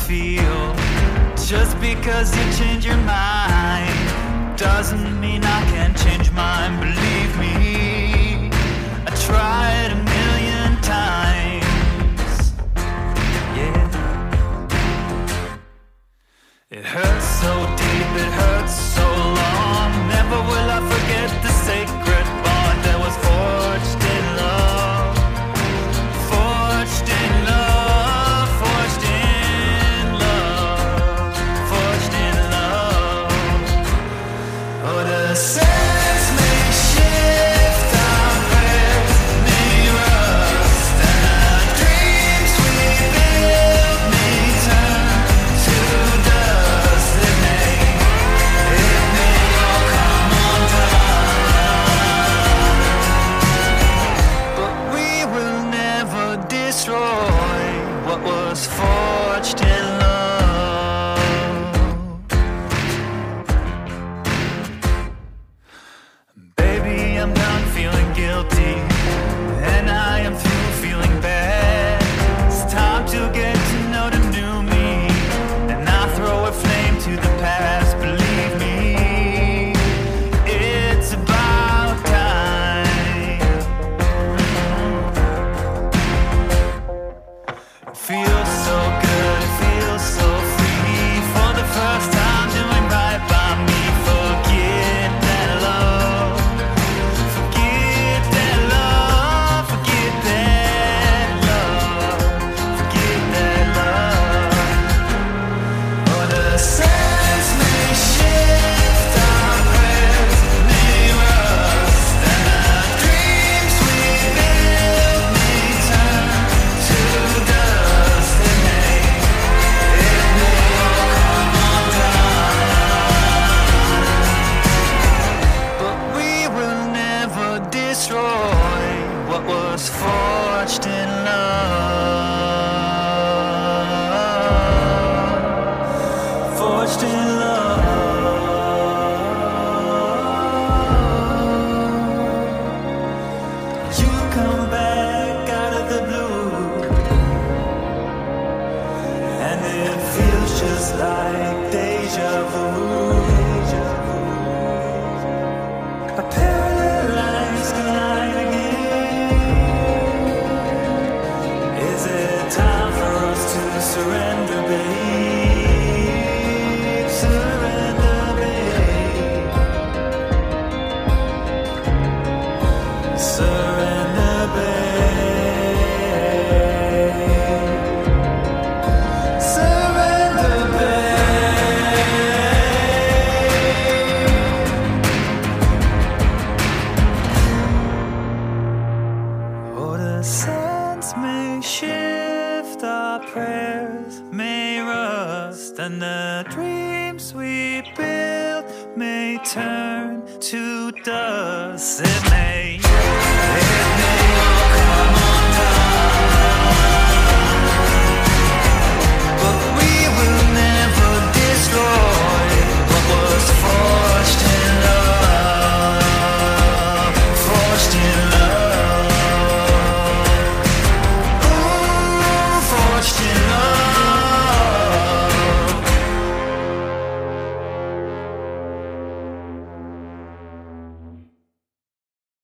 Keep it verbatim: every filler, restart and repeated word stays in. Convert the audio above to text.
feel. Just because you change your mind doesn't mean I can change mine. Believe me, I tried a million times. Yeah. It hurts so deep, it hurts so long. Never will I forget the sacred bond that was forged in love. Forged in love, forged in love, forged in love. Oh, the sands may shift, our prayers may rust, and our dreams we build may turn to dust. It may, it may all come undone, but we will never destroy what was forged in love. Baby, I'm done feeling guilty, and I am through feeling bad. It's time to get to know the new me, and I throw a flame to the past. Believe me, it's about time. It feels so good, it feels so free. For the first time doing right by me. Forget that love, forget that love, forget that love, forget that love. Oh, the sands may shift, our prayers may rust, and our dreams we build may turn to dust. It may, it may all come undone, but we will never destroy what was forged in love. Forged in love. You come back out of the blue, and it feels just like deja vu. A parallel lines collide again. Is it time for us to surrender, babe? Surrender, babe. Surrender, babe. Surrender, babe. Oh, the sands may shift, our prayers may rust, and the dreams we build may turn to dust. It may,